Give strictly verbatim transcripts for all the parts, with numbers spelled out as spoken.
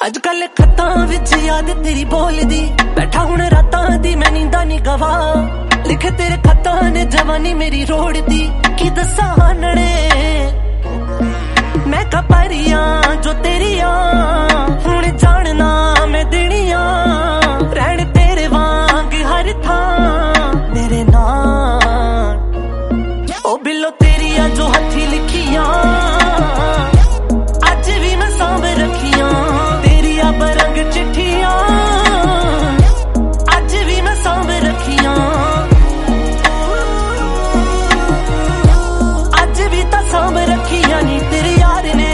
अजकल खत्तां विच याद तेरी बोलदी, बैठा हुण रातां दी मैं नींदा नी गवा। लिखे तेरे खत्तां ने जवानी मेरी रोड़दी, की दस्सां हानणे मैं कपरियां जो तेरियां हुण जानना मैं देनियां। रहण तेरे वांग हर थां मेरे नाल, ओ बिल्लो तेरियां जो हथी लिखियां अज भी मैं सांभ रखियां। तेरिया बरंग चिट्ठियां अज भी मैं सांभ रखियां। अज भी तां सांभ रखियां नी तेरे यार ने,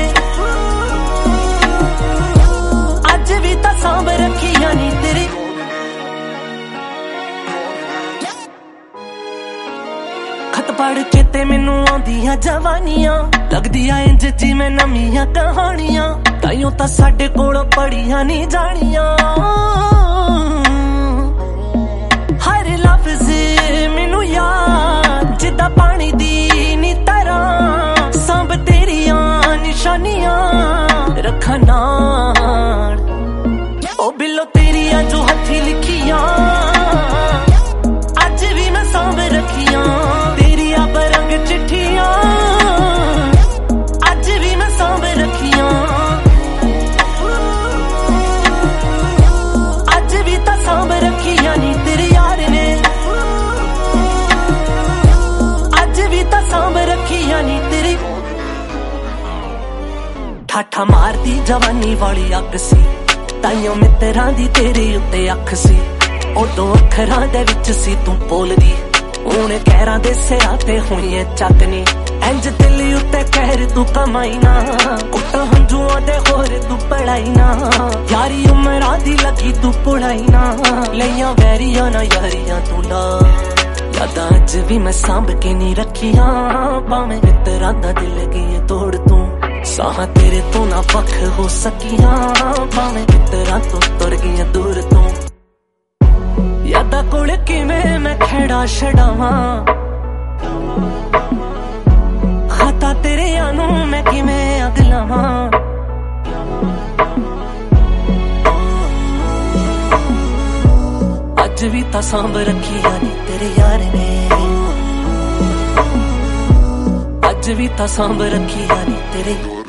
अज भी तां सांभ रखियां नी तेरे। खत पढ़ के ते मैनू आंदियां जवानियां, लगदियां इंज जिवें नवीआं कहानियां। ताइयों तां साडे कोल पढ़ियां नी जानियां। हर लफ्ज मैनू याद जिद्दां पानी दी नी तरह, सांभ तेरियां निशानियां रखां नाल। ओ बिल्लो तेरियां जो हथी लिखियां अज भी मैं सांभ रखियां। तेरिया बरंग चिट्ठियां अज भी मैं सांभ रखियां। अज भी तां सांभ रखियां नी तेरे यार ने, अज भी तां सांभ रखियां नी तेरे। ठाठा मारदी जवानी वाली अग सी, ताइयों मित्रां दी तेरे उत्ते अख सी। उदों अखरां दे विच सी तू बोलदी, हुण कहरां दे सिरां ते हुई ऐ चकनी। इंज दिल उत्ते कहर तू कमाई ना, कुट हंजुआं दे होर तू पढ़ाई ना। यारी उमरां दी लगी तू पुढ़ाई ना, लईयां वैरियां ना यारियां तू ला। यादां अज भी मैं सांभ के नी रखियां, भावें मित्रां दा दिल गई तोड़ तू। साहां तेरे तो ना वख हो सकियां, भावें मित्रां तो तुर गईयां दूर तू। यादां कोल किवें मैं खड़ा छड़ावां, खाता तेरे आनू मैं किवें अग लावां। अज भी तां सांभ रखियां नी तेरे यार ने, अज भी तां सांभ रखियां नी तेरे।